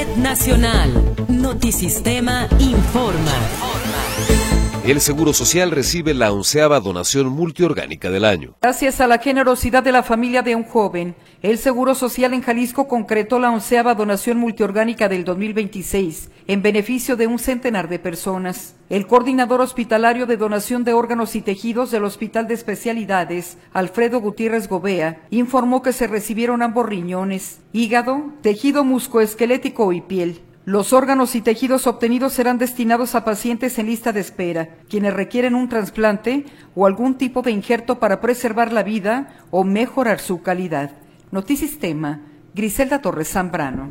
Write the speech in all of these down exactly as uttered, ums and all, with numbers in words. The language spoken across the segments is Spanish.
Red Nacional. Notisistema informa. El Seguro Social recibe la onceava donación multiorgánica del año. Gracias a la generosidad de la familia de un joven, el Seguro Social en Jalisco concretó la onceava donación multiorgánica del dos mil veintiséis, en beneficio de un centenar de personas. El coordinador hospitalario de donación de órganos y tejidos del Hospital de Especialidades, Alfredo Gutiérrez Gobea, informó que se recibieron ambos riñones, hígado, tejido muscoesquelético y piel. Los órganos y tejidos obtenidos serán destinados a pacientes en lista de espera, quienes requieren un trasplante o algún tipo de injerto para preservar la vida o mejorar su calidad. Notisistema, Griselda Torres Zambrano.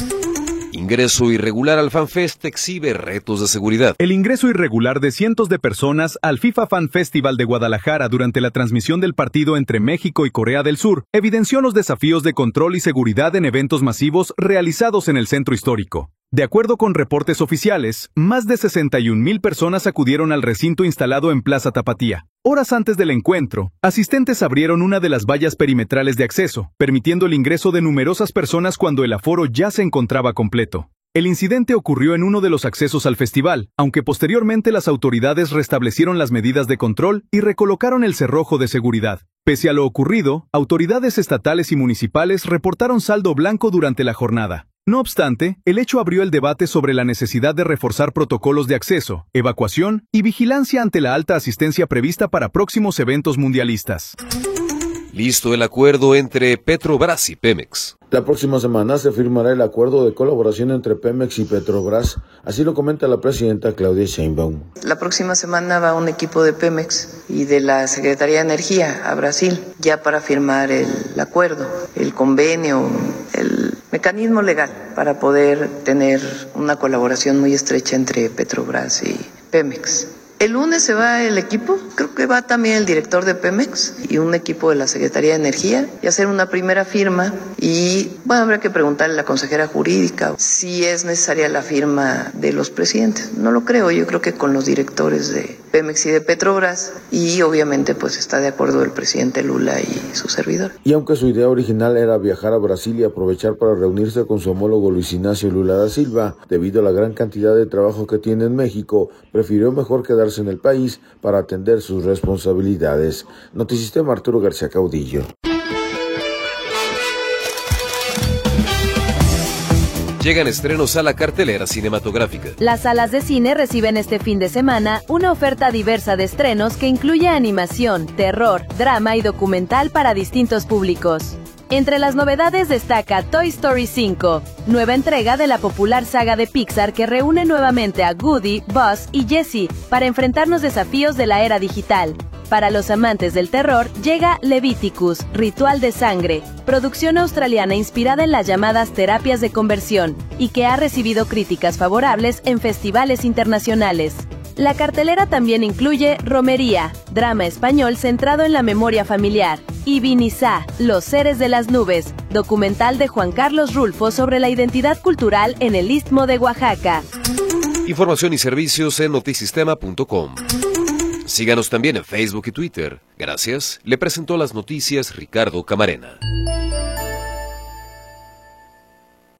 Ingreso irregular al FanFest exhibe retos de seguridad. El ingreso irregular de cientos de personas al FIFA Fan Festival de Guadalajara durante la transmisión del partido entre México y Corea del Sur evidenció los desafíos de control y seguridad en eventos masivos realizados en el centro histórico. De acuerdo con reportes oficiales, más de sesenta y un mil personas acudieron al recinto instalado en Plaza Tapatía. Horas antes del encuentro, asistentes abrieron una de las vallas perimetrales de acceso, permitiendo el ingreso de numerosas personas cuando el aforo ya se encontraba completo. El incidente ocurrió en uno de los accesos al festival, aunque posteriormente las autoridades restablecieron las medidas de control y recolocaron el cerrojo de seguridad. Pese a lo ocurrido, autoridades estatales y municipales reportaron saldo blanco durante la jornada. No obstante, el hecho abrió el debate sobre la necesidad de reforzar protocolos de acceso, evacuación y vigilancia ante la alta asistencia prevista para próximos eventos mundialistas. Listo el acuerdo entre Petrobras y Pemex. La próxima semana se firmará el acuerdo de colaboración entre Pemex y Petrobras, así lo comenta la presidenta Claudia Sheinbaum. La próxima semana va un equipo de Pemex y de la Secretaría de Energía a Brasil, ya para firmar el acuerdo, el convenio, el mecanismo legal para poder tener una colaboración muy estrecha entre Petrobras y Pemex. El lunes se va el equipo, creo que va también el director de Pemex y un equipo de la Secretaría de Energía y hacer una primera firma y, bueno, habrá que preguntarle a la consejera jurídica si es necesaria la firma de los presidentes. No lo creo, yo creo que con los directores de Pemex y de Petrobras y obviamente pues está de acuerdo el presidente Lula y su servidor. Y aunque su idea original era viajar a Brasil y aprovechar para reunirse con su homólogo Luis Ignacio Lula da Silva, debido a la gran cantidad de trabajo que tiene en México, prefirió mejor quedar en el país para atender sus responsabilidades. Notisistema, Arturo García Caudillo. Llegan estrenos a la cartelera cinematográfica. Las salas de cine reciben este fin de semana una oferta diversa de estrenos que incluye animación, terror, drama y documental para distintos públicos. Entre las novedades destaca Toy Story cinco, nueva entrega de la popular saga de Pixar que reúne nuevamente a Woody, Buzz y Jessie para enfrentar los desafíos de la era digital. Para los amantes del terror, llega Leviticus, Ritual de Sangre, producción australiana inspirada en las llamadas terapias de conversión, y que ha recibido críticas favorables en festivales internacionales. La cartelera también incluye Romería, drama español centrado en la memoria familiar, y Vinizá, Los seres de las nubes, documental de Juan Carlos Rulfo sobre la identidad cultural en el Istmo de Oaxaca. Información y servicios en notisistema punto com. Síganos también en Facebook y Twitter. Gracias. Le presentó las noticias Ricardo Camarena.